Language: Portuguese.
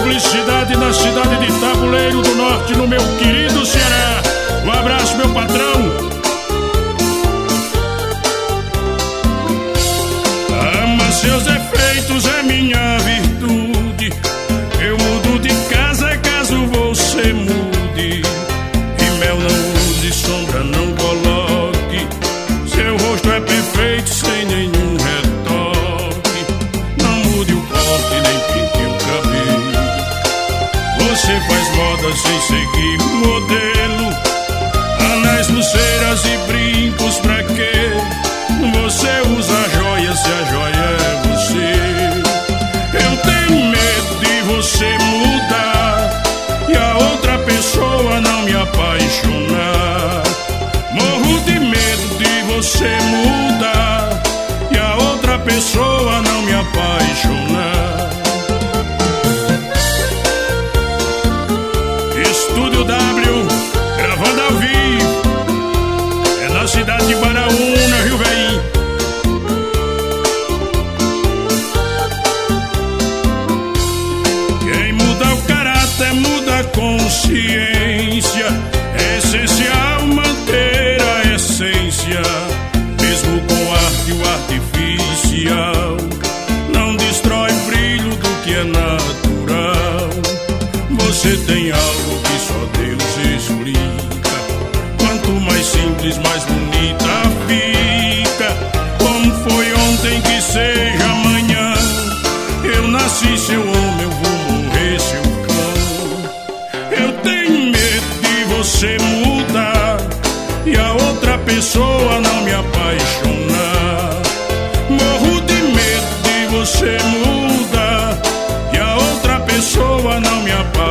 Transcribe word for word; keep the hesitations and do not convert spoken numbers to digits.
felicidade na cidade de Tabuleiro do Norte, no meu querido Ceará. Um abraço, meu patrão. Ama seus defeitos, é minha virtude. Eu mudo de casa caso você mude. E mel não use, sombra não coloque. Seu rosto é perfeito sem nenhum retoque. Não mude o corte nem pinte o cabelo. Você faz moda sem seguir modelo. Anéis, pulseiras e brincos pra quê? Você usa joias se a joia é você. Eu tenho medo de você mudar e a outra pessoa não me apaixonar. Morro de medo de você mudar e a outra pessoa não me apaixonar. Estúdio W, gravando ao vivo, é na cidade de Baraúna, Rio Velho. Quem muda o caráter muda a consciência. É essencial manter a essência, mesmo com arte o artificial não destrói o brilho do que é natural. Você tem algo que só Deus explica. Quanto mais simples, mais bonita fica. Como foi ontem que seja amanhã. Eu nasci seu homem, eu vou morrer seu cão. Eu tenho medo de você mudar e a outra pessoa não me apaixonar. Morro de medo de você mudar e a outra pessoa não me apaixonar.